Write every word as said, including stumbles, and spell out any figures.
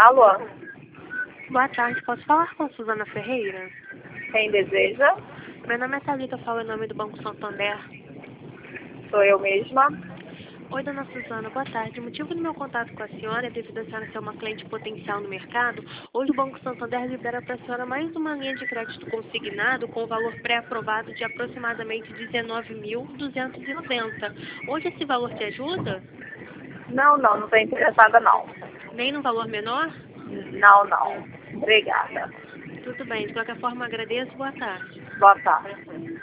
Alô? Boa tarde, posso falar com Suzana Ferreira? Quem deseja? Meu nome é Thalita, eu falo em nome do Banco Santander. Sou eu mesma. Oi, dona Suzana, boa tarde. O motivo do meu contato com a senhora é devido a senhora ser uma cliente potencial no mercado. Hoje o Banco Santander libera para a senhora mais uma linha de crédito consignado com valor pré-aprovado de aproximadamente dezenove mil duzentos e noventa. Hoje esse valor te ajuda? Não, não, não estou interessada não. Nem no valor menor? Não, não. Obrigada. Tudo bem, de qualquer forma agradeço, boa tarde. Boa tarde.